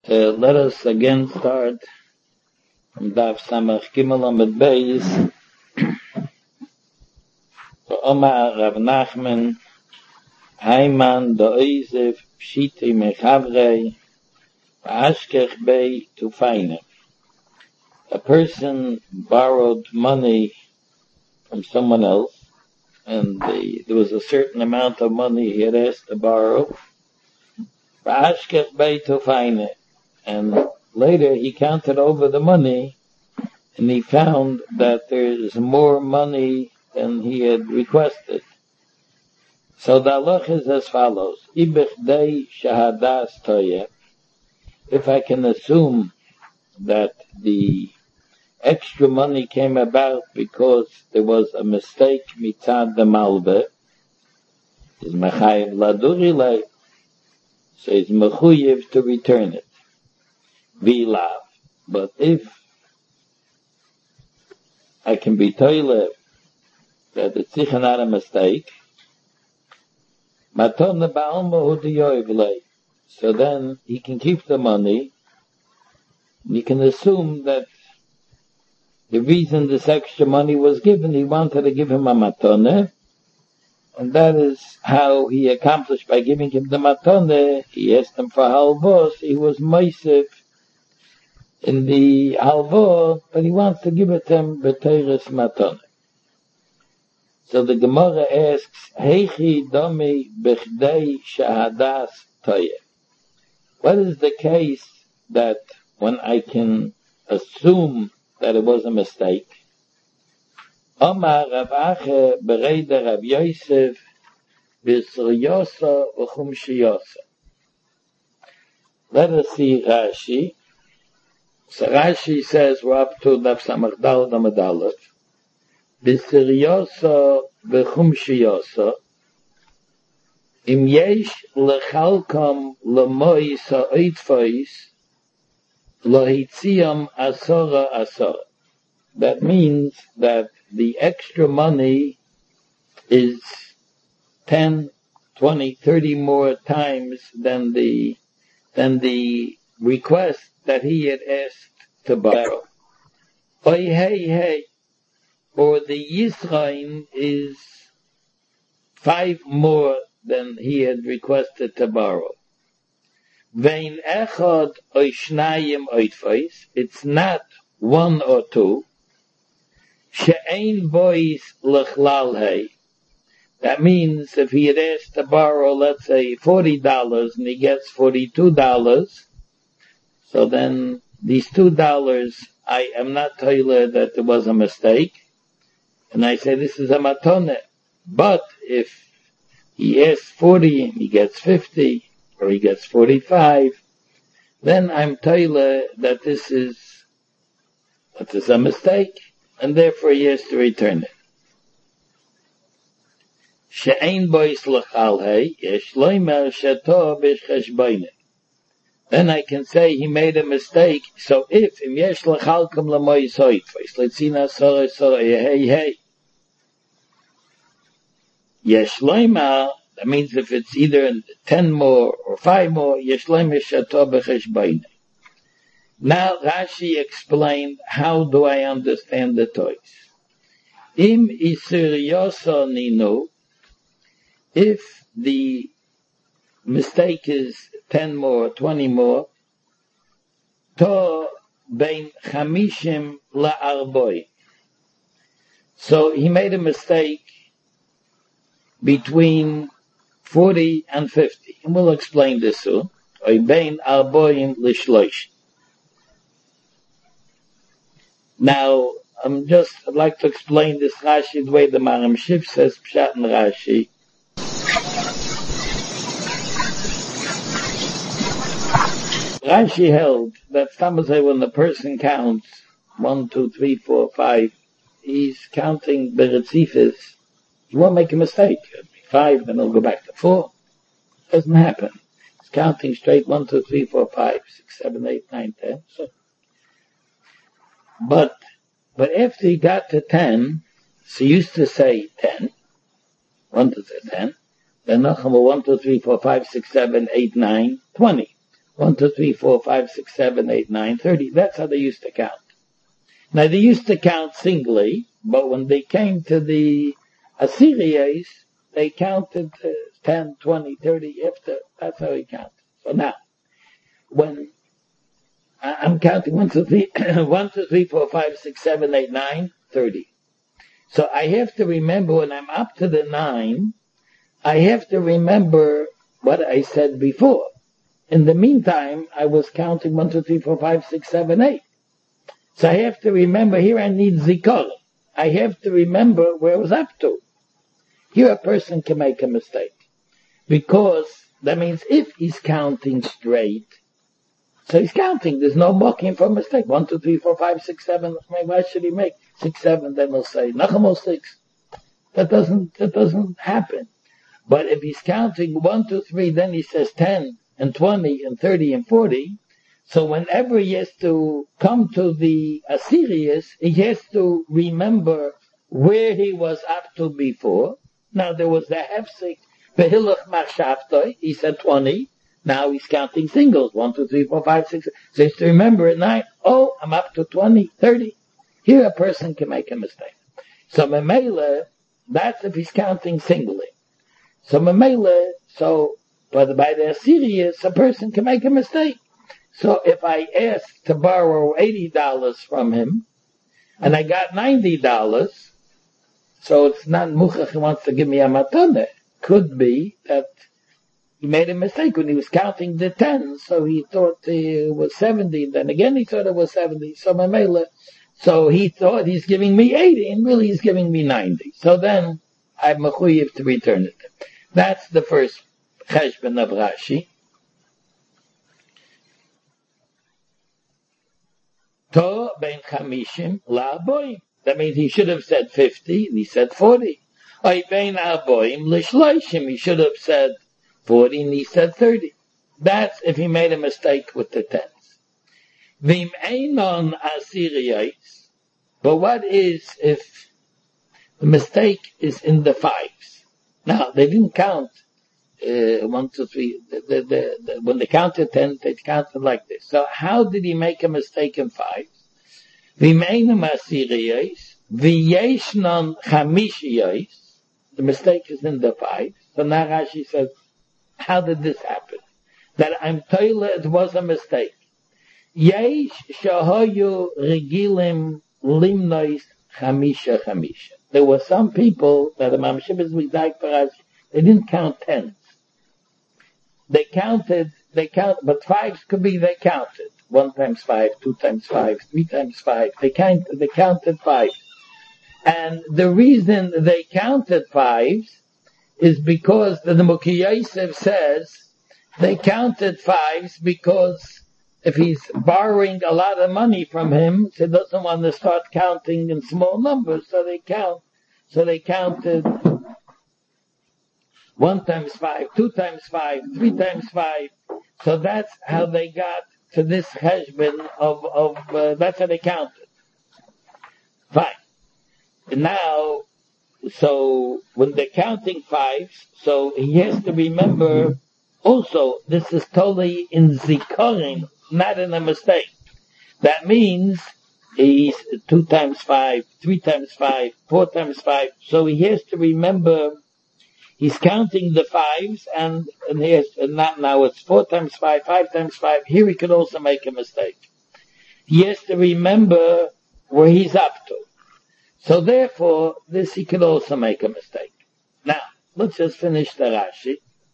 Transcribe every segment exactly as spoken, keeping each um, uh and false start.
Uh, let us again start from Daf Samach Gimel Amud Beis. Omar Rav Nachman Hayman Do'ezef Pshiti Mechavrei V'ashkech Bei Tufayne. A person borrowed money from someone else, and the, there was a certain amount of money he had asked to borrow. V'ashkech Bei Tufayne. And later he counted over the money, and he found that there's more money than he had requested. So the halach is as follows: Ibechdei shahadas toyeh. If I can assume that the extra money came about because there was a mistake mitzad the malve, is mechayev ladurilei, so it's mechuyev to return it. Vilav. But if I can be toile that it's sicher not a mistake, maton ba'alma hu diyoivlei, so then he can keep the money, and he can assume that the reason this extra money was given, he wanted to give him a matone, and that is how he accomplished by giving him the matone. He asked him for halvos, he was meisif in the halvo, but he wants to give it to him b'teiris matone. So the Gemara asks, Heichi domi bechdei shahadas toyeh. What is the case that when I can assume that it was a mistake? Omar Rav Ache bereida Rav Yosef b'sriyosa v'chumshiyosa. Let us see Rashi. So Rashi says, we're up to Daf Samach Daled Amud Aleph. B'siryosa v'chumshiyosa im yesh lechalkam l'moi sa'oitfais lohitziam asora asora. That means that the extra money is ten, twenty, thirty more times than the than the request that he had asked to borrow. Oy hey hey, or the Yisrain is five more than he had requested to borrow. Vein echad oy shnayim oitfais, it's not one or two. She'ein bois lechlal hey. That means if he had asked to borrow, let's say, forty dollars and he gets forty-two dollars, so then these two dollars, I am not toilet that there was a mistake, and I say this is a matone. But if he asks forty and he gets fifty, or he gets forty-five, then I'm toilet that this is that this is a mistake, and therefore he has to return it. She'ein bois l'chal hey, yesh loimer sheto b'cheshboine. Then I can say he made a mistake. So if im yesh lechalkam l'moi soitfais, letzina sorry sorry hey hey, yesh loimer, that means if it's either ten more or five more, yesh loimer sheto b'cheshboine. Now Rashi explained, how do I understand the toys? Im isir yoso ninu, if the mistake is ten more, twenty more, to bein chamishim la'arboi. So he made a mistake between forty and fifty. And we'll explain this soon. Oy bein arboin l'shloish. Now, I'm just, I'd like to explain this Rashi the way the Maram Shif says, Pshat and Rashi. Rashi held that Tamazay, when the person counts one, two, three, four, five, he's counting Beretzifis. He won't make a mistake. It'll be five, then he'll go back to four. It doesn't happen. He's counting straight one, two, three, four, five, six, seven, eight, nine, ten. So, but but after he got to ten, so he used to say ten, one to ten. Then Nachama one, two, three, four, five, six, seven, eight, nine, twenty. one, two, three, four, five, six, seven, eight, nine, thirty. That's how they used to count. Now they used to count singly, but when they came to the Assyrians, they counted uh, ten, twenty, thirty, after. That's how he counted. So now, when I'm counting one, two, three, one, two, three, four, five, six, seven, eight, nine, thirty. So I have to remember when I'm up to the nine, I have to remember what I said before. In the meantime, I was counting one, two, three, four, five, six, seven, eight. So I have to remember, here I need zikor. I have to remember where I was up to. Here a person can make a mistake. Because that means if he's counting straight, so he's counting, there's no mocking for a mistake. One, two, three, four, five, six, seven, why should he make six, seven, then he'll say, Nachamo six. That doesn't, that doesn't happen. But if he's counting one, two, three, then he says ten, and twenty, and thirty, and forty, so whenever he has to come to the Assyrians, he has to remember where he was up to before. Now there was the hefsek, behilach machshavtoi, he said twenty, now he's counting singles, one, two, three, four, five, six, so he has to remember at night, oh, I'm up to twenty, thirty. Here a person can make a mistake. So memele, that's if he's counting singly. So memele, so, but by the Assyrians, a person can make a mistake. So if I ask to borrow eighty dollars from him, and I got ninety dollars, so it's not Muchach who wants to give me a matane. Could be that he made a mistake when he was counting the tens, so he thought it was seventy, then again he thought it was seventy, so Mamela, so he thought he's giving me eighty, and really he's giving me ninety. So then I'm mechuyev to return it. That's the first cheshbon of Rashi. To ben chamishim la'aboim. That means he should have said fifty, and he said forty. Oy ben aboim l'shloishim. He should have said forty, and he said thirty. That's if he made a mistake with the tens. Vim einon asiriyos. But what is if the mistake is in the fives? Now, they didn't count uh, one, two, three. The, the, the, the, when they counted ten, they counted like this. So how did he make a mistake in fives? V'meinam asiriyos, v'yeshnon chamishiyos. The mistake is in the fives. So now Rashi says, how did this happen? That I'm told it was a mistake. Yesh shahoyu regilim limnois chamisha chamisha. There were some people that the Mamshib is Migdai Parash, they didn't count tens. They counted, they count, but fives could be they counted. One times five, two times five, three times five. They counted, they counted five. And the reason they counted fives is because the Mukhi Yosef says they counted fives because if he's borrowing a lot of money from him, he doesn't want to start counting in small numbers, so they count. So they counted one times five, two times five, three times five. So that's how they got to this cheshbon of, of uh, that's how they counted. Fine. And now, so when they're counting fives, so he has to remember also, this is totally in zikorin, not in a mistake. That means he's two times five, three times five, four times five. So he has to remember he's counting the fives, and, and he has, and not now it's four times five, five times five. Here he could also make a mistake. He has to remember where he's up to. So therefore, this he could also make a mistake. Now, let's just finish the Rashi.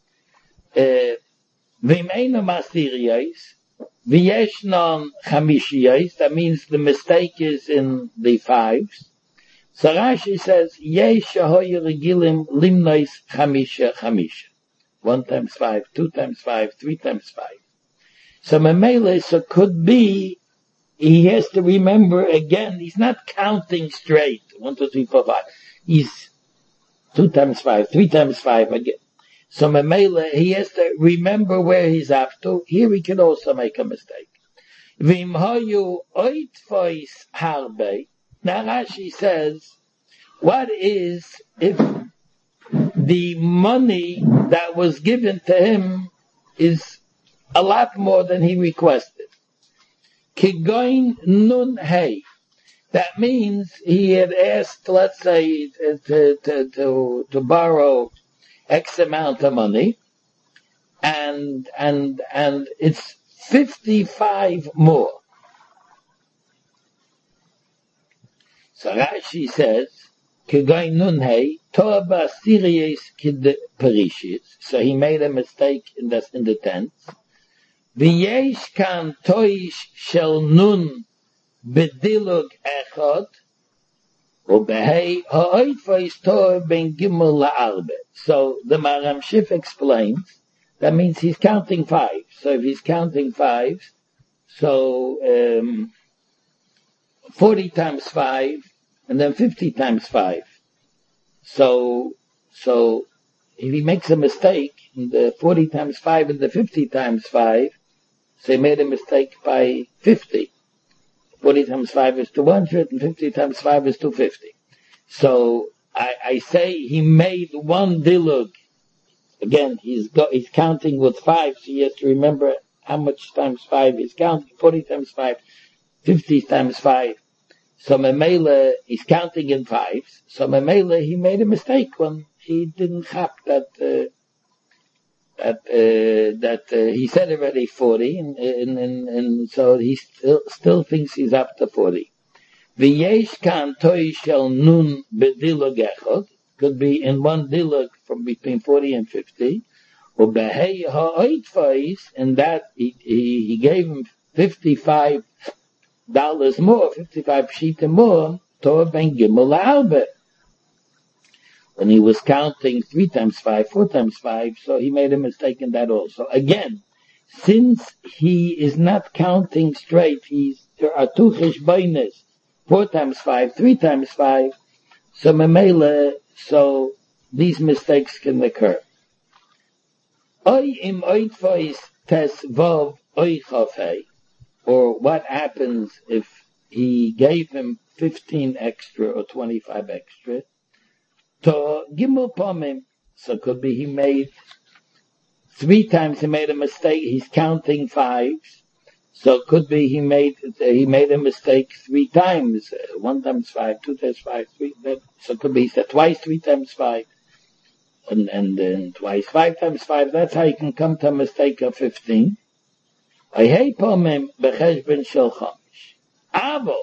V'meinu masiriyos, v'yeshnon chamishiyos. That means the mistake is in the fives. So Rashi says, yesh shahoyu regilim limnois chamisha chamisha. One times five, two times five, three times five. So Mamele, so could be, he has to remember again, he's not counting straight. One, two, three, four, five. He's two times five, three times five again. So Mamele, he has to remember where he's up to. Here he can also make a mistake. Vim hoyu oitvois harbe. Now Rashi says, what is if the money that was given to him is a lot more than he requested. Kigoin nun hey. That means he had asked, let's say, to, to, to, to borrow X amount of money, and, and, and it's fifty-five more. So Rashi says, Kigoin nun hey, Torba Sirius kid Parishis. So he made a mistake in the, in the tense. V'yesh kan toish shel nun bedilug echad, ubehei ha'oitva tor ben gimel la'arbe. So the Maram Shif explains, that means he's counting five. So if he's counting five, so um, forty times five, and then fifty times five. So, so if he makes a mistake in the forty times five and the fifty times five, so he made a mistake by fifty. forty times five is two hundred, and fifty times five is two hundred fifty. So I, I say he made one dilug. Again, he's go, he's counting with five, so he has to remember how much times five he's counting. forty times five, fifty times five. So Memela, he's counting in fives. So Memela, he made a mistake when he didn't have that, uh, that, uh, that, uh, he said already forty, and, and, and, and so he still, still thinks he's up to forty. V'yesh kan toy shel nun bedilug echad, could be in one dilug from between forty and fifty. Ubehei ha'oitfais, and that he, he, he gave him fifty-five dollars more, fifty-five shita more, Torah ben Gimel la'arbe. When he was counting three times five, four times five, so he made a mistake in that also. Again, since he is not counting straight, he's, there are two cheshbonos, four times five, three times five, so memela, so these mistakes can occur. Oy im oitvois tes vov oy chafei. Or what happens if he gave him fifteen extra or twenty-five extra? To gimel pomim, so it could be he made three times he made a mistake. He's counting fives, so it could be he made he made a mistake three times. Uh, one times five, two times five, three. So it could be he said twice three times five, and and then twice five times five. That's how you can come to a mistake of fifteen. I hate pomem becheshben shel chamish. Avo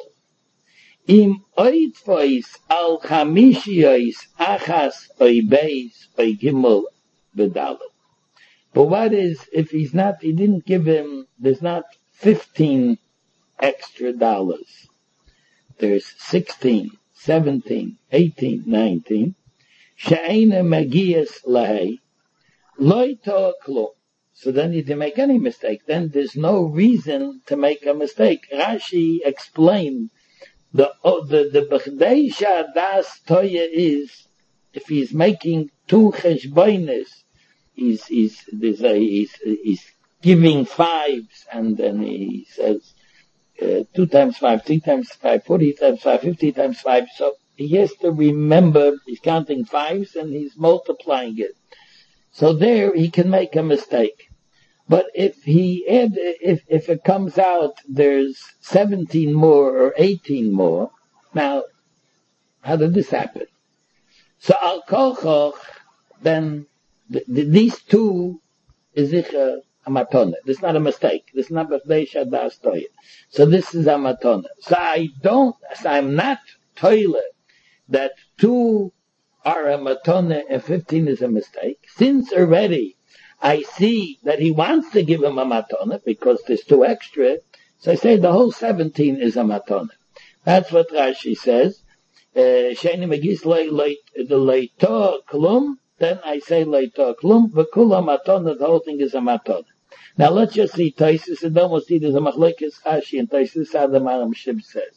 im oitvois al chamishiyos achas oy beis oy gimel bedalet. But what is if he's not? He didn't give him. There's not fifteen extra dollars. There's sixteen, seventeen, eighteen, nineteen. She'ena magias lahei loy toa klum. So then you didn't make any mistake. Then there's no reason to make a mistake. Rashi explained the oh, the the b'chdeisha das toya is if he's making two cheshbonos, he's he's there's a, he's he's giving fives, and then he says uh, two times five, three times five, forty times five, fifty times five. So he has to remember he's counting fives and he's multiplying it. So there he can make a mistake. But if he add, if, if it comes out there's seventeen more or eighteen more, now, how did this happen? So al kolchoch, then the, the, these two is a matona. This is not a mistake. This is not b'chdeisha das toya. So this is a matona. So I don't, so I'm not toilet that two are a matona and fifteen is a mistake. Since already I see that he wants to give him a matona because there's two extra, so I say the whole seventeen is a matona. That's what Rashi says. Sheni megis the leito klum. Then I say leito klum. V'kula matona. The whole thing is a matona. Now let's just see Taisus. And then we'll see there's a machlekes Rashi and Taisus. How the Maram Shib says.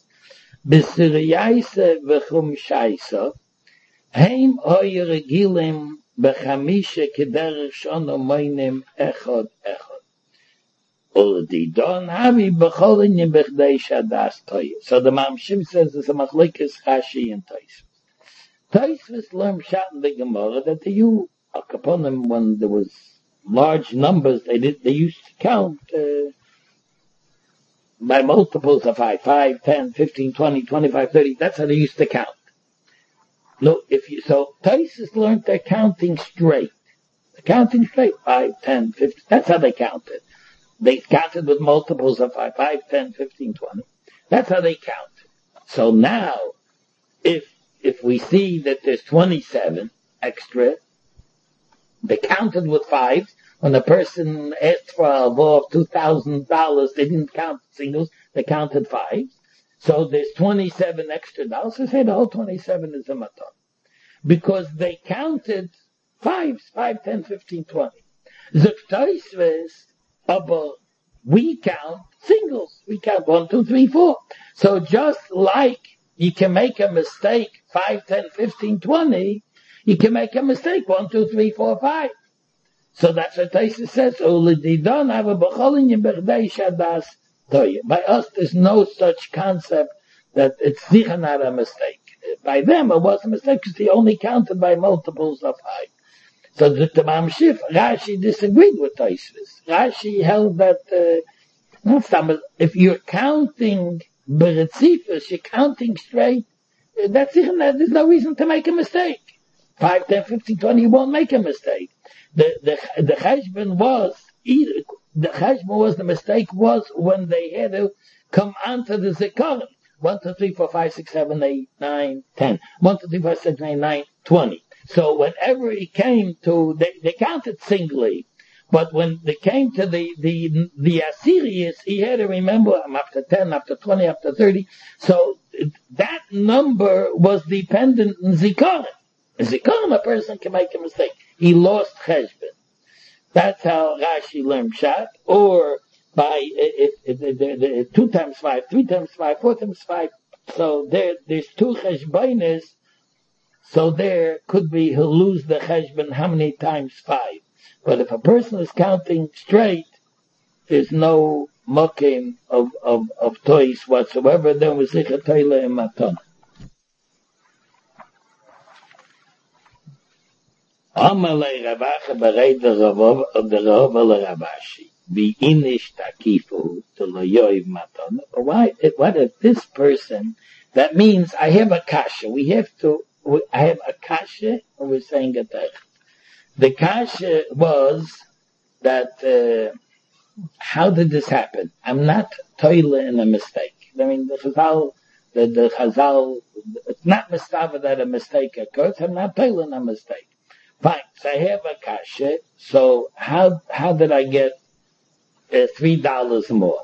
B'siriyaisa v'chum shaisa. Heim hoy regilim b'chamisha kederech shono moinim echad echad. Uldi don havi b'cholinim b'chdeisha das toya. So the Mamshim says there's a machlekes Rashi and Taisus. Taisus learned shot in the Gemara that the you akaponim when there was large numbers, they did, they used to count, uh, by multiples of five, five, ten, fifteen, twenty, twenty-five, thirty, that's how they used to count. Look, if you, so, Taisus learned their counting straight. The counting straight, five, ten, fifteen, that's how they counted. They counted with multiples of five, five, ten, fifteen, twenty. That's how they counted. So now, if, if we see that there's twenty-seven extra, they counted with fives. When a person asked for a law of two thousand dollars, they didn't count singles, they counted fives. So there's twenty-seven extra dollars. So say the whole twenty-seven is a maton. Because they counted fives, five, ten, fifteen, twenty. Zuktoisves, aber we count singles. We count one, two, three, four. So just like you can make a mistake, five, ten, fifteen, twenty, you can make a mistake, one, two, three, four, five. So that's what Taisa says. By us, there's no such concept that it's sicher not a mistake. By them, it was a mistake because they only counted by multiples of five. So the Tamam Shif, Rashi disagreed with Taisvis. Rashi held that uh, if you're counting Beretzifus, you're counting straight, that's sicher not, there's no reason to make a mistake. five, ten, fifteen, twenty, you won't make a mistake. The, the, the cheshbon was, either, the cheshbon was, the mistake was when they had to come onto the zikaron. one, two, three, four, five, six, seven, eight, nine, ten. one, two, three, four, six, eight, nine, twenty. So whenever he came to, they, they counted singly. But when they came to the, the, the Assyrians, he had to remember, I'm up to ten, up to twenty, up to thirty. So that number was dependent on zikaron. In zikaron, a person can make a mistake. He lost cheshbon. That's how Rashi learned Pshat. Or by if, if, if, if, if, two times five, three times five, four times five. So there, there's two cheshbonis. So there could be he'll lose the cheshbon how many times five. But if a person is counting straight, there's no mokim of of of toys whatsoever. Then we say chatayla and matana. Amalei Ravacha bereit der Rav of the Rav Ravashi. Be inish takifu to loyoiv matan. But why? What if this person? That means I have a kasha. We have to. I have a kasha, or we're saying a tech. The kasha was that. Uh, how did this happen? I'm not toilet in a mistake. I mean, the Chazal, the the Chazal. It's not mistava that a mistake occurs. I'm not toilet in a mistake. Fine. So I have a kasha. So how how did I get uh, three dollars more?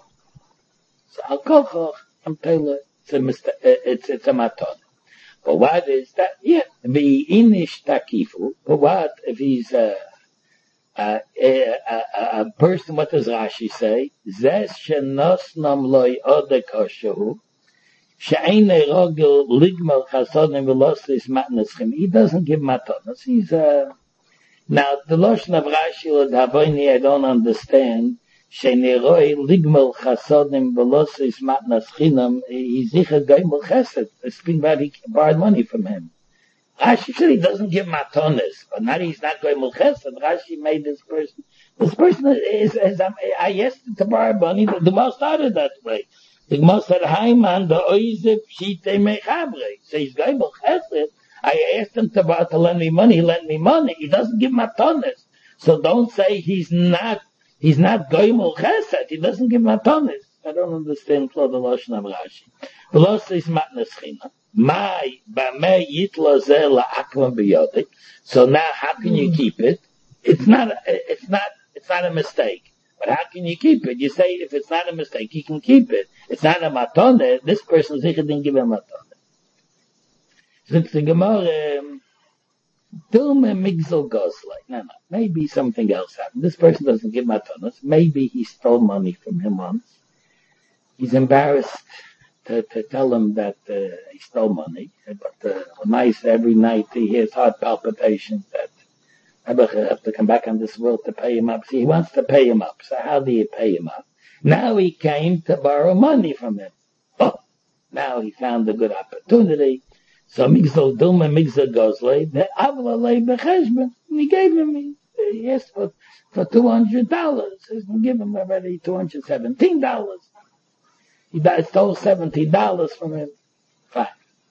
So I'll call I'm toilet. It's a mistake. It's it's a maton. But what is that? Yeah, the inish takifu. But what if he's a a, a, a, a person? What does Rashi say? Zes shenosnam loy odekoshu. She'ein rogel ligmal chasodim velosis matneschim. He doesn't give matonas. He's a now the loshon of Rashi l'davoini I don't understand. She'neroi ligmal chasodim velosis matneschinam. He's zicher goimel chesed. Speaking about he borrowed money from him. Rashi said he doesn't give matonas, but now he's not goimel chesed. Rashi made this person. This person is, is I asked him to borrow money. The Gemara started that way. The Gemara said, "Hayman the oizef shite mechabre." So he's goimel chesed. I asked him to, to lend me money. He lent me money. He doesn't give matonas. So don't say he's not. He's not goimel chesed. He doesn't give matonas. I don't understand the lashon of Rashi. Velos is matneschina. My b'mei yitla zeh la'akvam b'yodik. So now, how can you keep it? It's not. It's not. It's not a mistake. But how can you keep it? You say if it's not a mistake, you can keep it. It's not a matone. This person didn't give a matone. Since the Gemara, Dilma Migzel goes like, no, no, maybe something else happened. This person doesn't give matonas. Maybe he stole money from him once. He's embarrassed to, to tell him that uh, he stole money. But uh, nice every night he hears heart palpitations that I have to come back on this world to pay him up. See, he wants to pay him up. So how do you pay him up? Now he came to borrow money from him. Oh, now he found a good opportunity. So Migzal Duma Migzal Gozle, the Avlalei Becheshbon, and he gave him, he, He asked for, for two hundred dollars. He's going to give him already two hundred seventeen dollars. He stole seventy dollars from him. Fine.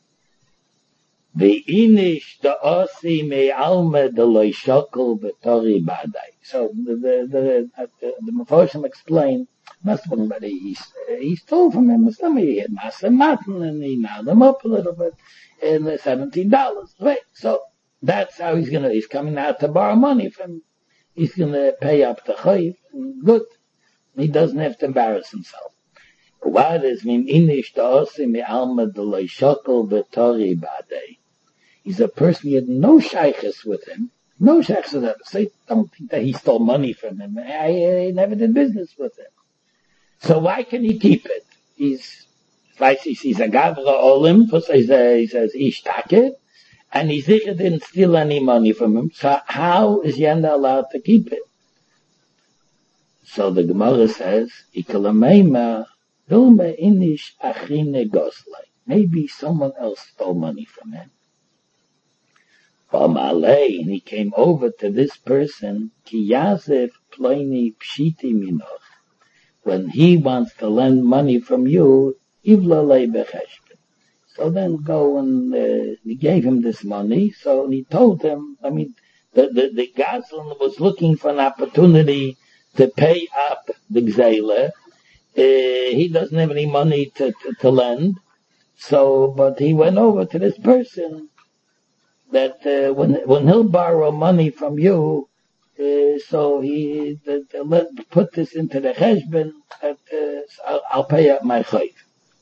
The inish the osi me alma de loy shokol betori badai. So the the the the, the Meforshim explained, must have been, but he he stole from him. He had masa matan and he nailed him up a little bit in the seventeen dollars. Right. So that's how he's gonna. He's coming out to borrow money from. He's gonna pay up the chayv. Good. He doesn't have to embarrass himself. What does mean inish the osi me alma de loy shokol betori badai? He's a person, he had no shaykhs with him. No shaykhs with him. So don't think that he stole money from him. I, I never did business with him. So why can he keep it? He's, he's a gavra olim, he says, ish takit, and he sicher didn't steal any money from him. So how is Yenda allowed to keep it? So the Gemara says, ikalameima, dulme inish achine goslai. Maybe someone else stole money from him. And he came over to this person, Ki Yazef Ploini Pshiti Minoch. When he wants to lend money from you, Ivlalei Becheshbon. So then go and, uh, he gave him this money, so he told him, I mean, the, the, the Gazlan was looking for an opportunity to pay up the Gzela. Uh, he doesn't have any money to, to, to lend, so, but he went over to this person, that uh, when when he'll borrow money from you, uh, so he that, uh, let put this into the cheshbon that uh, I'll, I'll pay up my chayv.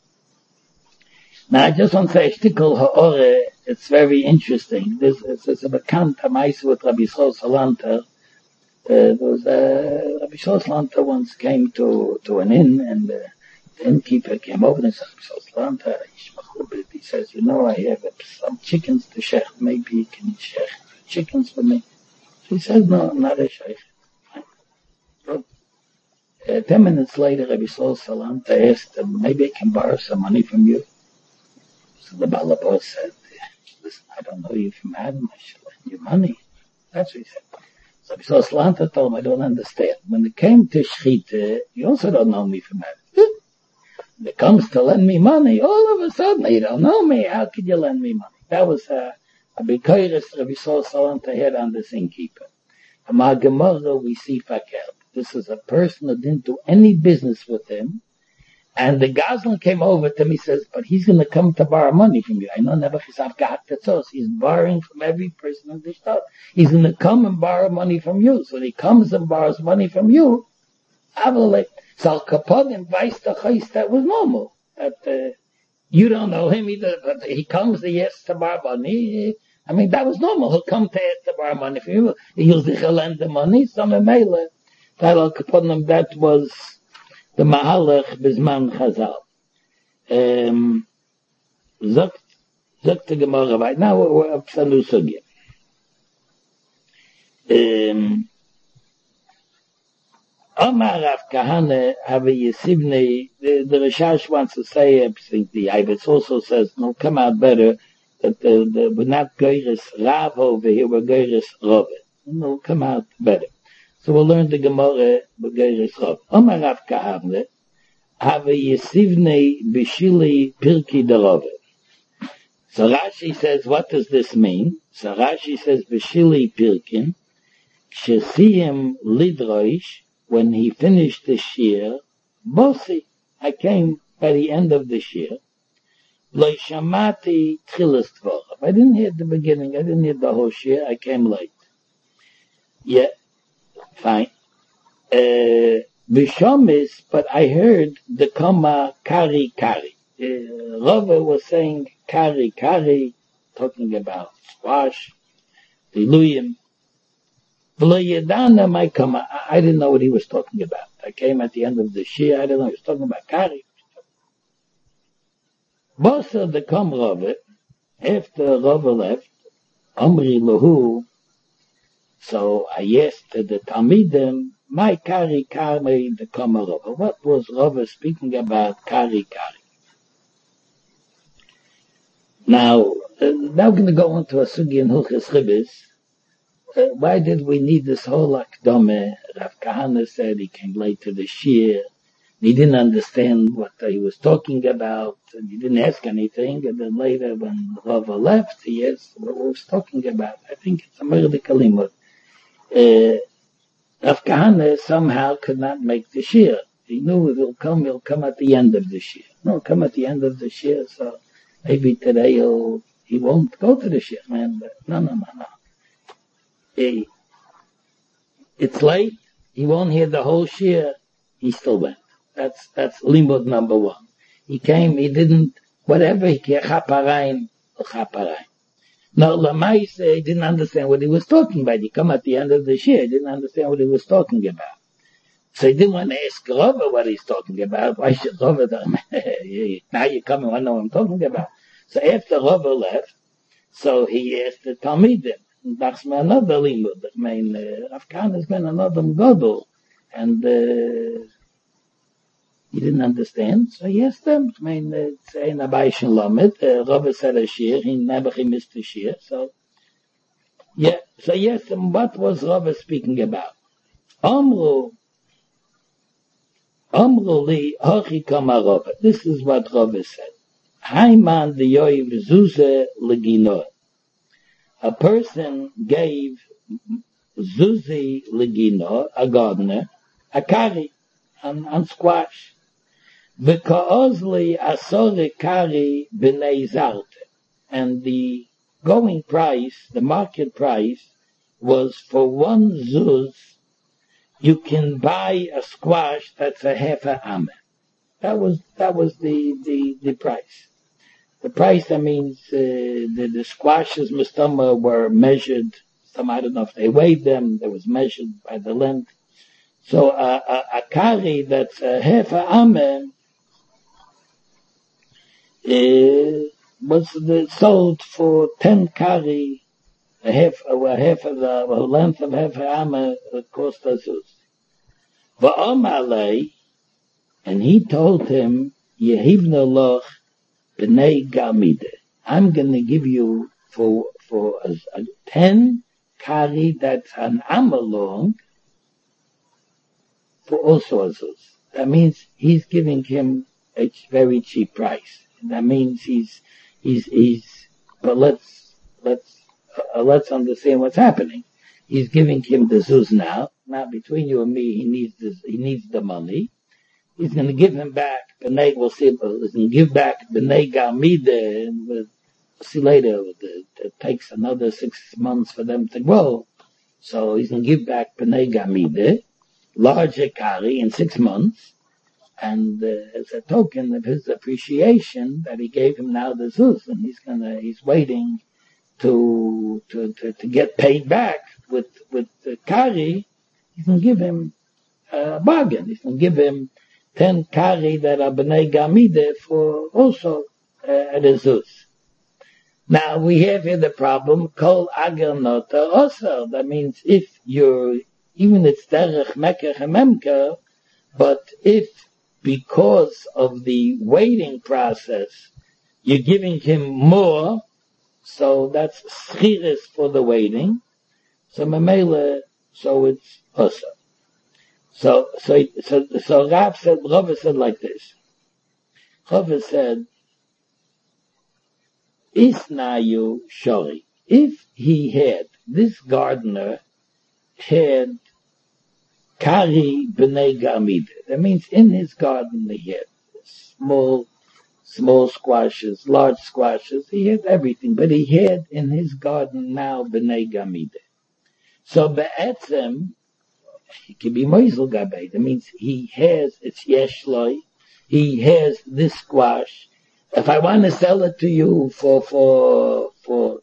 Now I just want to say shtickle ha'ore. It's very interesting. This is a bekannte Maise with Rabbi Yisrael Salanter. Uh, there was uh, Rabbi Yisrael Salanter once came to to an inn, and uh, the innkeeper came over and said, Rabbi Yisrael Salanter, he says, you know, I have some chickens to shech. Maybe you can shech chickens for me. So he says, no, I'm not a sheikh. So, uh, ten minutes later, Rabbi Yisrael Salanter asked him, maybe I can borrow some money from you. So the Balabot said, listen, I don't know you from Adam. I should lend you money. That's what he said. So Rabbi Yisrael Salanter told him, I don't understand. When it came to Shechita, you also don't know me from Adam. When it comes to lend me money, all of a sudden, you don't know me, how could you lend me money? That was uh, a big kairis Rabbi Yisrael Salanter had on this innkeeper. From our Gemara, we see Fakir. This is a person that didn't do any business with him, and the Gazlan came over to me and says, but he's going to come to borrow money from you. I know never he's borrowing from every person in the shop. He's going to come and borrow money from you. So he comes and borrows money from you. So Kaponim vice the chayis, that was normal. That uh, you don't know him either, but he comes to yes to borrow money. I mean, that was normal. He'll come to ask to borrow money from you. He'll lend the money. Some emele. That Al Kaponim, that was the Mahalach Bizman Chazal. Um, Zogt, Zogt the Gemara right now. We're up to new sugya. Um. Omar Rav Kahane have a Yesivne, the, the Rishash wants to say, I think the Ibis also says, no, come out better, that the, the, we're not Geiris Rav over here, we're Geiris Rove. No, come out better. So we'll learn the Gemara, we're Geiris Rove. Omar Rav Kahane have a Yesivne Bishili Pirki Derove. So Rashi says, what does this mean? So Rashi says, Bishili Pirkin, Shesiyem Lidroish, when he finished the shir, Bosi, I came by the end of the shir, Lo shamati tchilas dvorav. I didn't hear the beginning, I didn't hear the whole shir, I came late. Yeah, fine. Uh, Bishomis, but I heard the kama kari kari. Uh, Rava was saying kari kari, talking about squash, diluyim. I didn't know what he was talking about. I came at the end of the shir. I didn't know he was talking about kari. Bosa the come Rava, after Rava left, Omri Lahu. So I asked the Talmidim, my kari kari the come Rava. What was Rava speaking about kari kari? Now, uh, now we're going to go on to a sugi in Hilchos Ribis. uh, why did we need this whole akdome? Rav Kahana said he came late to the shir. He didn't understand what he was talking about, and he didn't ask anything. And then later, when Rava left, he asked what he was talking about. I think it's a Merli Kalimut. Uh, Rav Kahana somehow could not make the shir. He knew it will come, he'll come at the end of the shir. No, it'll come at the end of the shir, so maybe today he'll, he won't go to the shir, man. But no, no, no, no. He, it's late, he won't hear the whole shir, he still went. That's, that's limud number one. He came, he didn't, whatever he came, chaparayim, chaparayim. Now, Lamais, he didn't understand what he was talking about. He come at the end of the shir, he didn't understand what he was talking about. So he didn't want to ask Rava what he's talking about. Why should Rava tell him? Now you come and want to know what I'm talking about. So after Rava left, so he asked the Talmidim. That's me another limud. I mean, uh, Rav Kahana has been another Gadol. And, uh, he didn't understand, so he asked them. I mean, it's in Abai Shalamet, uh, Rava said a shir, he never he missed a shir, so, yeah, so he asked them, what was Rava speaking about? Amru, Amru li, hachi kama Rava. This is what Rava said. Haiman de yoiv zuze legino. A person gave zuzi legino, a gardener, a kari, on, on squash. V'ka'ozli asore kari b'nei zarte. And the going price, the market price, was for one zuz, you can buy a squash that's a half a ame. That was, that was the, the, the price. The price, that means, uh, the, the squashes, mustama, were measured. Some, I don't know if they weighed them, they was measured by the length. So, uh, a, a kari that's a half a ame, Uh, was the, sold for ten kari, a half, a half of the a length of half a amma, it cost us. Va'amalei, and he told him, Yehivna loch b'nei gamide. I'm going to give you for for a, a ten kari that's an amma long for also azus. That means he's giving him a very cheap price. That means he's, he's, he's, but let's, let's, uh, let's understand what's happening. He's giving him the zuz now. Now between you and me, he needs this, he needs the money. He's going to give him back, B'nai, we'll see, he's going to give back B'nai Gamide, and we'll see later, it, it takes another six months for them to grow. So he's going to give back B'nai Gamide, larger kari in six months. And uh, as a token of his appreciation that he gave him now the zuz, and he's gonna, he's waiting to to to, to get paid back with with the kari. He's gonna give him a bargain. He's gonna give him ten kari that are b'nei gamide for also uh, at a zuz. Now we have here the problem kol ager nota also. That means if you're even it's derech mekach memker, but if because of the waiting process, you're giving him more, so that's schiris for the waiting. So memele, so it's also. So, so, so, so Rav said, Rav said like this. Rav said, Isnayu shori. If he had, this gardener had kari b'nei gamide. That means in his garden he had small, small squashes, large squashes. He had everything, but he had in his garden now b'nei gamide. So be'etzem, he can be moizel gabei. That means he has, it's yeshloi, he has this squash. If I want to sell it to you for, for, for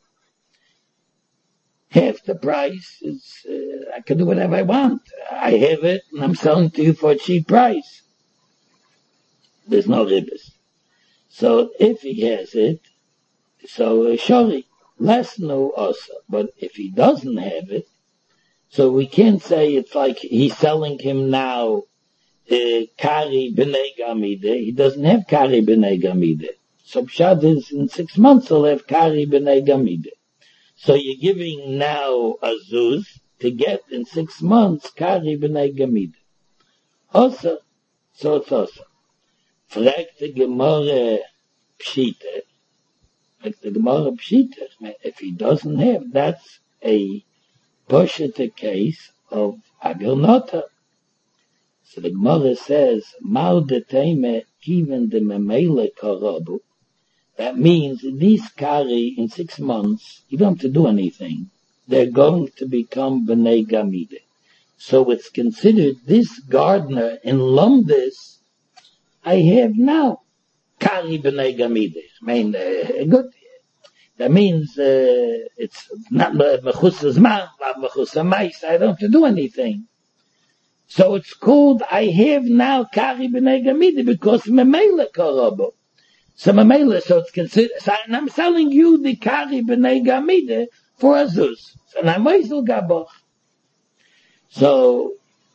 half the price, is, uh, I can do whatever I want. I have it, and I'm selling to you for a cheap price. There's no ribbis. So if he has it, so uh, shori, less no also. But if he doesn't have it, so we can't say it's like he's selling him now uh, kari b'nei gamide. He doesn't have kari b'nei gamide. So pshad is in six months he'll have kari b'nei gamide. So you're giving now a zuz to get in six months kari b'nei gamid. Also, so it's also. Fragt the Gemara Pshita. Like the Gemara Pshita, if he doesn't have, that's a Poshita case of Agernota. So the Gemara says, Mau de Teme Kiven de Memele Karabu. That means these Kari in six months, you don't have to do anything. They're going to become B'nai Gamide. So it's considered this gardener in Lomdis I have now. Kari B'nai Gamide. I mean, uh, good. That means uh, it's not Mechus Zman, not Mechus Mais. I don't have to do anything. So it's called, I have now Kari B'nai Gamide because Memele Karabo. So Memele, so it's considered, so and I'm selling you the Kari B'nai Gamide for a Zuz. So now Meisel Gaboch. So,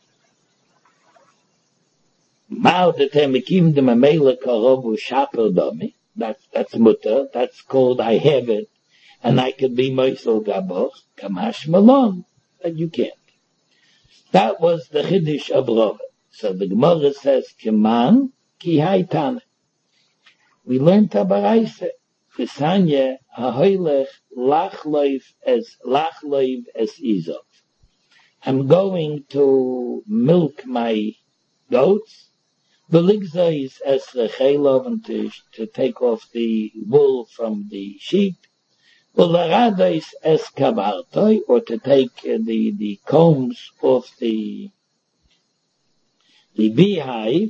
Mao de Temekim de Memele Karabo Shaper Domi. That's, that's mutter. That's called, I have it. And I could be Meisel Gaboch. Kamash Malon. But you can't. That was the Chiddush of Rava. So the Gemara says, Keman ki haytane. We learned Tabaraisa. Kisanya hahoylech lachloiv as lachloiv as Izov. I'm going to milk my goats. The ligzais as rechelov and to, to take off the wool from the sheep. Ularadais as kabartoi, or to take uh, the, the combs off the, the beehive.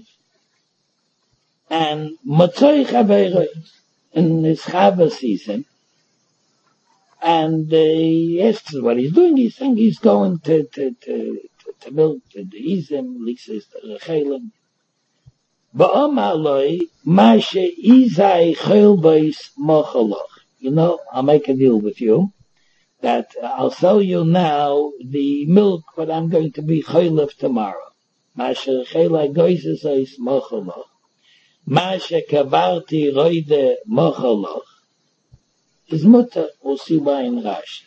And Motzoi Chaveroi, in his Chava season. And uh, he asks what he's doing. He's saying he's going to, to, to, to, to milk the Izim, Lisis, the Rechelim. Ba'omaloi, Mashe Izai Chelbois Mocholoch. You know, I'll make a deal with you, that I'll sell you now the milk, but I'm going to be Chelef tomorrow. Mashe Rechelai Goises Mocholoch. Mashe kavarti roide mocholoch is mutter. We'll see why in Rashi.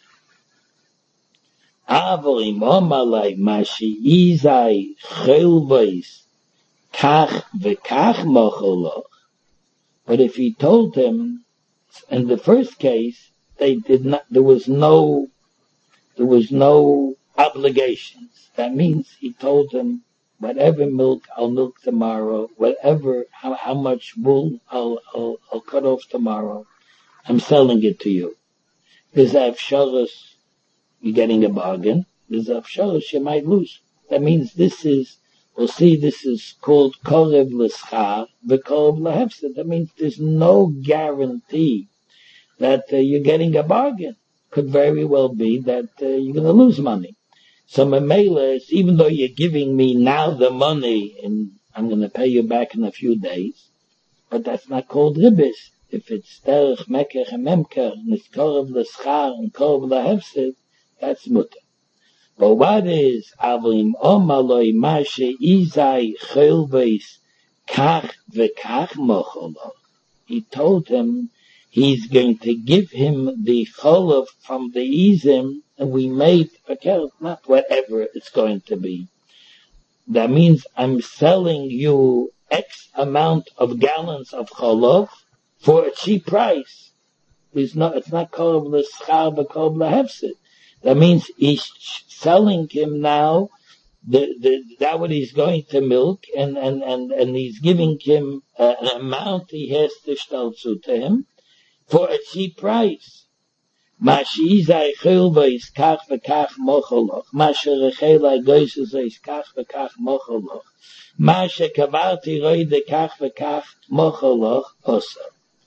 Avorim omalai mashe izai chelvois kach vekach mocholoch. But if he told him in the first case, they did not. There was no. There was no obligations. That means he told him, whatever milk I'll milk tomorrow, whatever, how, how much wool I'll, I'll, I'll cut off tomorrow, I'm selling it to you. There's Avsharas, you're getting a bargain. There's Avsharas, you might lose. That means this is, we'll see, this is called Korev L'Schar, V'Korev L'Hefsed. That means there's no guarantee that uh, you're getting a bargain. Could very well be that uh, you're going to lose money. So Memele, even though you're giving me now the money and I'm going to pay you back in a few days, but that's not called ribis. If it's derech mekech and memker and it's korov l'schar and korov l'hefsid, that's mutter. But what is avrim omaloi mashe izai chelveis kach vekach mocholo? He told him he's going to give him the cholov from the izim, and we made a carrot, not whatever it's going to be. That means I'm selling you X amount of gallons of cholov for a cheap price. It's not, it's not korov l'schar, but korov l'hefsid. That means he's selling him now the, the, that what he's going to milk, and, and, and, and he's giving him uh, an amount he has to shtalzu to him for a cheap price. Ma she'izai chilva is kach v'kach mocholoch. Ma she'rechelai goyses is kach v'kach mocholoch. Ma she'kavarti roide kach v'kach mocholoch osa.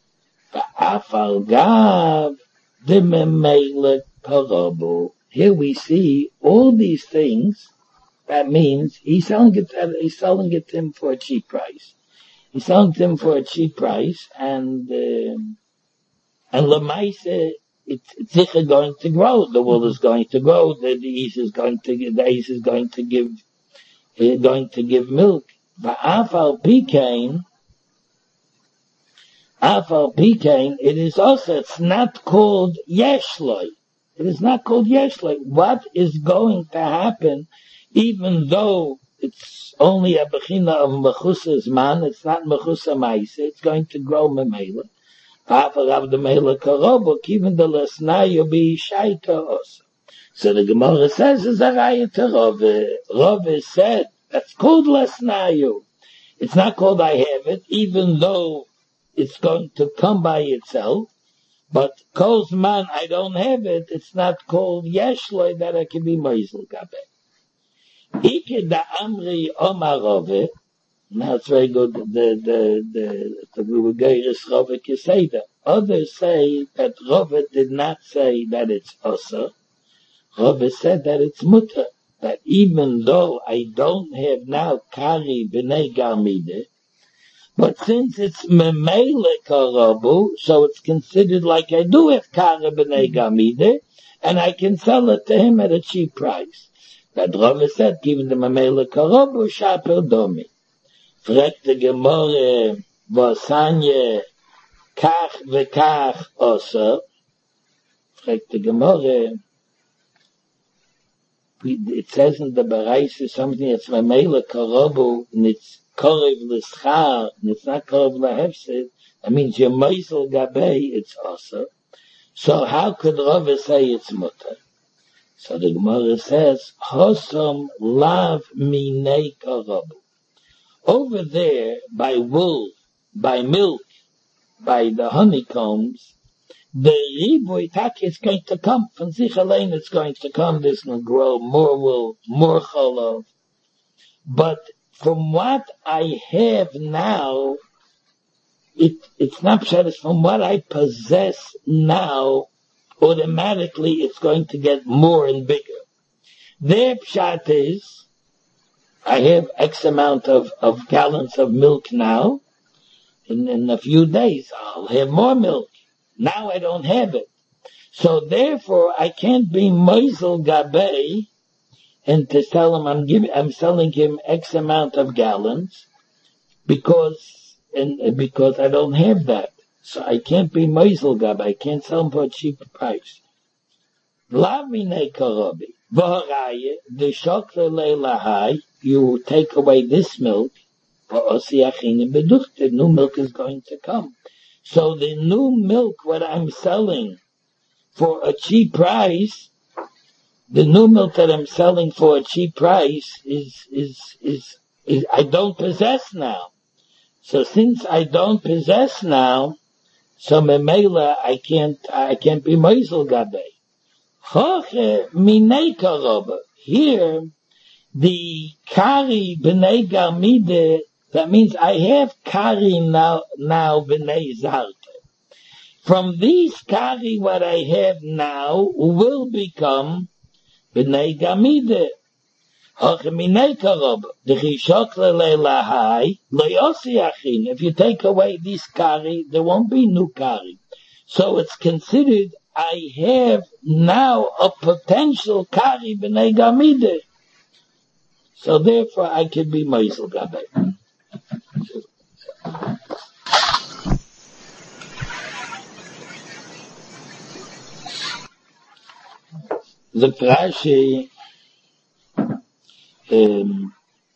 V'afal gav d'memele karabu. Here we see all these things. That means he's selling it, he's selling it to him for a cheap price. He's selling it to him for a cheap price, and, uh, and Lamaise, it's, it's sicher going to grow. The wool is going to grow. The, the yeast is going to give, the yeast is going to give, uh, going to give milk. But afal pikain, afal pikain, it is also, it's not called yeshloi. It is not called Yeshloi. What is going to happen, even though it's only a bechina of Mechusa's man, it's not Mechusa Maise, it's going to grow Memela. Ha'afarav the Mela Karobuk, even the Lesnayo be Shaita also. So the Gemara says, is a Raya to Rove. Rove said, that's called Lesnayo. It's not called I have it, even though it's going to come by itself. But Kol's man, I don't have it, it's not called Yeshloi that I can be Meisel Gabe. Ike da Amri Omar Rove, now it's very good, the, the, the, the Geiris Rove Keseda. Others say that Rove did not say that it's Osa. Rove said that it's Mutter. That even though I don't have now Kari B'nei Garmide, but since it's Memele Karabu, so it's considered like I do have Kari B'nei Garmide, and I can sell it to him at a cheap price. That Rove said, given the Memele Karabu, Shaper Domi. Fragt the Gemara, Vasanye, Kach V'kach Osa. Fragt the Gemara, it says in the Bereich is something that's Mamela Karobu, and it's Korev L'Schar, and it's not Korev L'Hefsid. That means your Meisel Gabei, it's also. So how could Rava say it's Mutter? So the Gemara says, Hosom Lav Minei Karobu. Over there, by wool, by milk, by the honeycombs, the riboy tak is going to come from sich allein. It's going to come. This will grow more wool, more cholov. But from what I have now, it it's not pshat. From what I possess now, automatically it's going to get more and bigger. Their pshat is, I have X amount of of gallons of milk now. In in a few days, I'll have more milk. Now I don't have it. So therefore I can't be Meisel Gabei and to tell him I'm giving, I'm selling him X amount of gallons because, and because I don't have that. So I can't be Meisel Gabei. I can't sell him for a cheap price. Lavine Karobi. V'haraye, the shokle leilahai, you take away this milk, the new milk is going to come. So the new milk, what I'm selling for a cheap price, the new milk that I'm selling for a cheap price is, is, is, is, I don't possess now. So since I don't possess now, so memela, I can't, I can't be Meisel Gabei. Hoche minei karoba. Here, the Kari B'nei Garmide, that means I have Kari now, now B'nei Zarte. From these Kari, what I have now will become B'nei Garmide. Hoche minei karoba. The Chishok le'lehai, le'osi achin. If you take away these Kari, there won't be new Kari. So it's considered I have now a potential Kari B'nei Garmide. So therefore I can be Meisel Gabei. The Rashi, um,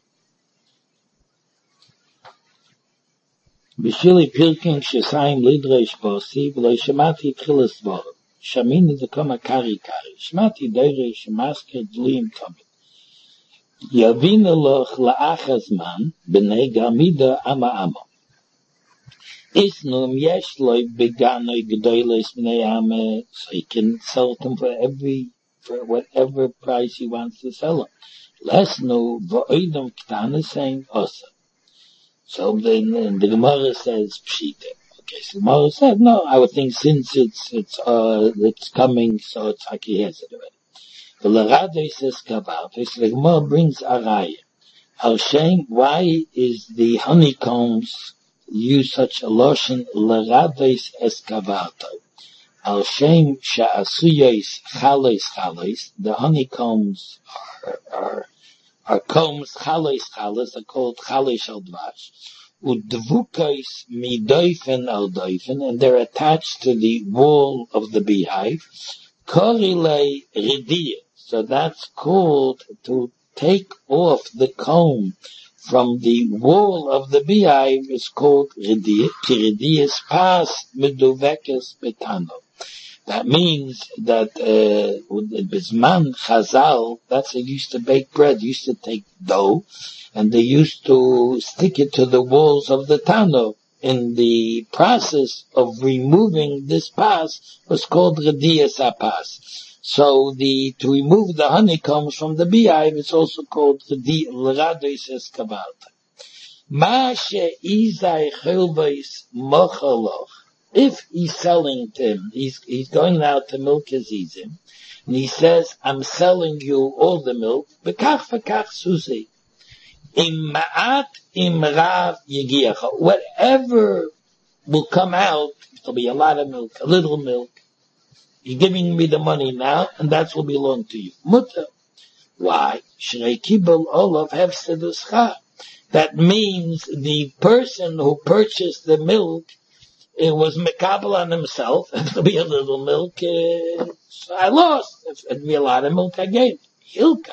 B'shili Pirkin Shesayim Lidreish Bosi, V'lo Shemati Tchilas Dvorim. Shamini the Kama Kari Kari. Shemati Deireish Masker Dliim Tomit. Yavina loch la'achazman b'nei Garmida ama ama. Isnum yesh loy beganoi g'doyles b'nei ama, so he can sell them for every, for whatever price he wants to sell them. Lesnu v'oidom k'tana saying osa. So then the Gemara says pshita. Okay, so the Gemara said no. I would think since it's it's uh it's coming, so it's like he has it already. The Larade says Kavat. The Gemara brings a raya. Al Shem, why is the honeycombs use such a lotion? Larades eskavato. Al Shem sha'asuyos chales chales. The honeycombs are are are combs chales chales. They're called chales al dvash. Udvukos midoifen al doifen, and they're attached to the wall of the beehive. Korile Ridia. So that's called to take off the comb from the wall of the beehive is called Ridia. Ridia's pas meduvekes betano. That means that uh, Bisman Chazal, that's they used to bake bread, used to take dough, and they used to stick it to the walls of the Tano. In the process of removing this pas was called Rediyas HaPas. So the, to remove the honeycombs from the beehive, it's also called Radis Eskavalta. Ma she'izai chilvais mochaloch. If he's selling to him, he's, he's going out to milk his izim, and he says, I'm selling you all the milk, bekach v'kach suzi. Im ma'at im rav yegiacha. Whatever will come out, there'll be a lot of milk, a little milk. You're giving me the money now, and that will belong to you. Mutter. Why? Shrei kibel olav hefseduscha. That means the person who purchased the milk, it was mekabel on himself. If there'll be a little milk, uh, I lost. If there'll be a lot of milk, I gave. Hilkach.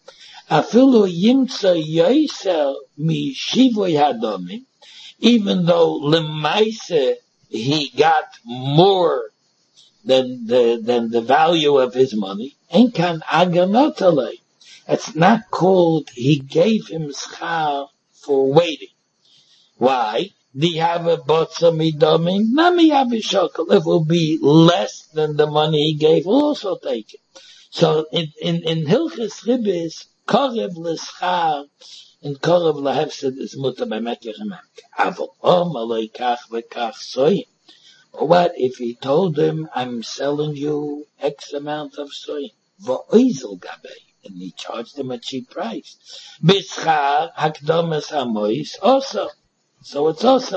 Afilu yimtza yoiser mi shivoy hadomim. Even though lemaise he got more than the than the value of his money, enkan aganotale. It's not called he gave him schar for waiting. Why? The have a botza midomim, nami have a shekel. If it will be less than the money he gave, we'll also take it. So in in in Hilchis Ribis, korev l'schar and korev lahefsed is mutter by mekir and mekir. Avol om alei kach v'kach soyim. What if he told him, I'm selling you X amount of soyim? V'oizel gabei. And he charged him a cheap price. B'schar hakdomes hamois also. So it's also.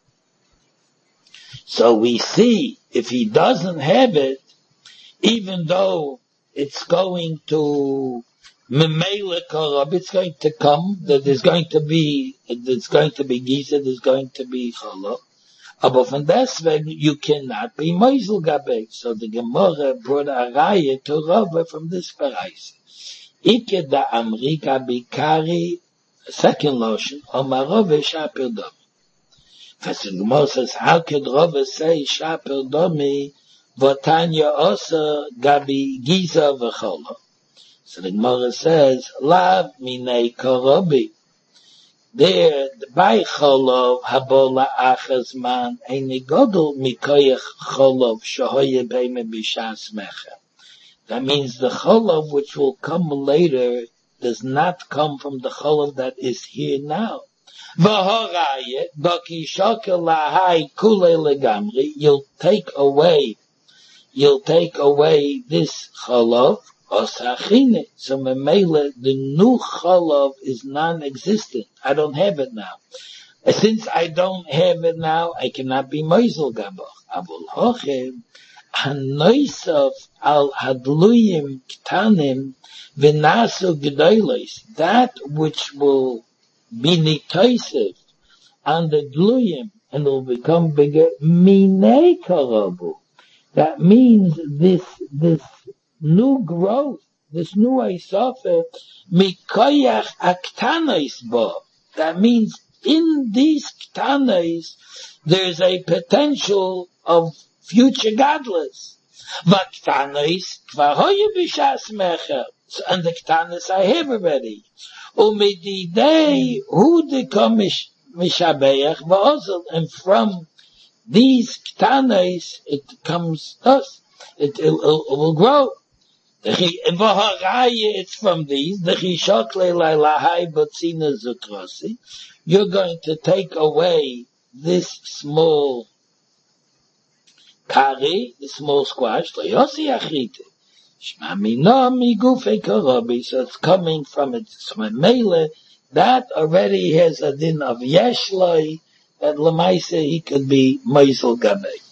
So we see, if he doesn't have it, even though it's going to memele korab, it's going to come, that there's going to be, there's going to be giza, there's going to be challah. Aber von deswegen, you cannot be moizel gabei. So the Gemara brought a raya to Rava from this parais. Ike da Amrika bikari, second lotion, Omarove Shapir Domi. First the Gemara says, how could Rava say Shapir Domi, Votanya also Gabi Giza V'chola? So the Gemara says, Lav Minei Korobi. There, by Cholov, Habola Achaz Man, Eini Godel Mikoyach Cholov, Shahoye Beime Bishas Mecha. That means the Cholov which will come later does not come from the Cholov that is here now. V'horaye, Doki Shokel Lahai Kule Legamri, you'll take away, you'll take away this Cholov, Osachine. So Memele, the new Cholov is non-existent. I don't have it now. Since I don't have it now, I cannot be Moizel Gabach. Avul Hochem, Hanoisav al Hadluyim Ktanim, V'nasu G'doilos, that which will be nitoisiv on the Dluyim, and will become bigger, Minei Karabu. That means this, this, new growth, this new Eisofer, Mikoyach Aktanais Bo. That means in these Ktanais, there's a potential of future godless. Vaktanais, Kvahoye Bishas Mecha. And the Ktanais I have already. Umididei, Hu de Komish Mishabeach Va'ozel. And from these Ktanais, it comes us. It, it, it will grow. It's from these. You're going to take away this small kari, the small squash. So it's coming from it. So that already has a din of yeshloi, that lemaise he could be meisel gabei.